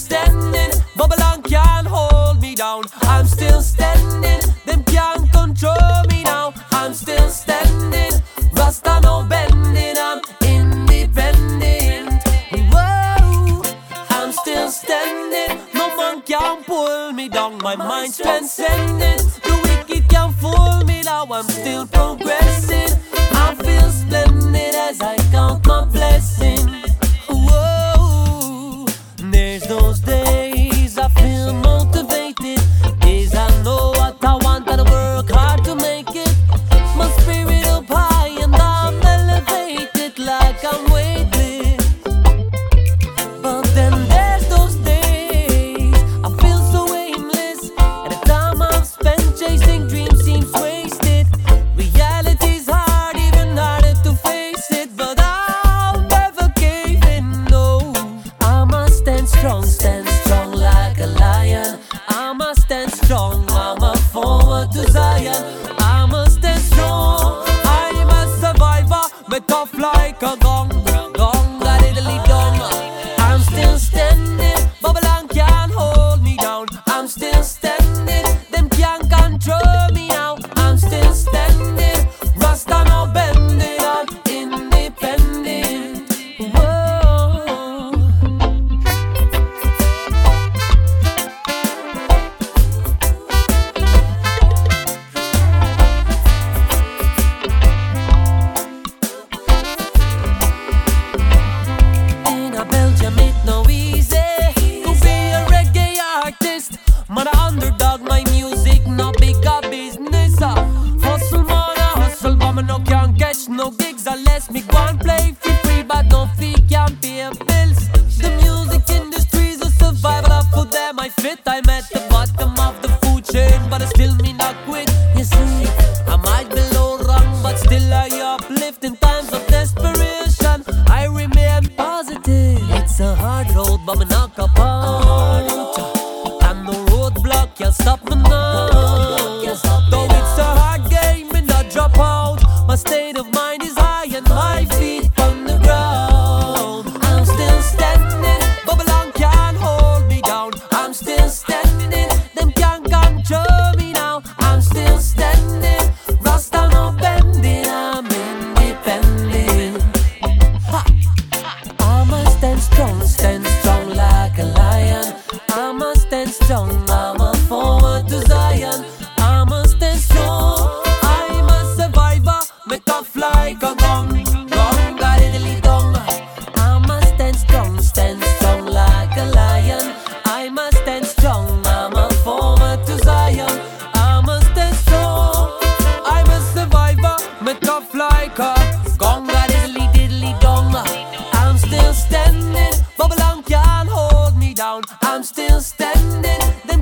standing. Babylon can't hold me down. I'm still standing. Them can't control me now. I'm still standing. Rasta no bending. I'm independent. Whoa, I'm still standing. No man can pull me down. My mind's transcendent. The wicked can't fool me now. I'm still progressing. I feel splendid as I count my blessings. Whoa, there's those days I feel motivated. Days I know what I want and I work hard to make it. My spirit up high and I'm elevated like I'm weightless. But then there's those days I feel so aimless, and the time I've spent chasing dreams seems wasted. Reality's hard, even harder to face it, but I'll never cave in, no. I must stand strong like a lion. I must stand strong, I'm a forward to Zion. I must stand strong, I'm a survivor, me tough like a gong, gong, a diddly dong. I'm still standing, Babylon can't hold me down. I'm still standing, them can't control me now. I'm still standing, Rasta no bending, I'm independent. Whoa. In a Belgium it no easy to be a reggae artist. Man a underdog, my music no bigger business. Hustle man a hustle, but me no can't catch no gigs unless me go and play for free, but no fee can't pay bills. The music industry's a survival of food them I fit. I'm at the bottom of the food chain, but I still me not quit. You see, I might be low rung, but still I uplift in times of desperation. I remain positive. It's a hard road, but me knock apart. And no roadblock can stop me now. Though it's a hard game, me not drop out. My state of mind is high and my feet on the ground. I'm still standing, Babylon can't hold me down. I'm still standing, them can't control me now. I'm still standing, Rasta no bending, I'm independent. Ha. I must stand strong like a lion. I must stand strong, I'm a forward to Zion. I must stand strong, I'm a survivor, me tough like a gong, gong, a diddly dong. I must stand strong like a lion. I must stand strong, I'm a forward to Zion. I must stand strong, I'm a survivor, me tough like a gong, a diddly dong. I'm still standing, Babylon can't hold me down. I'm still standing.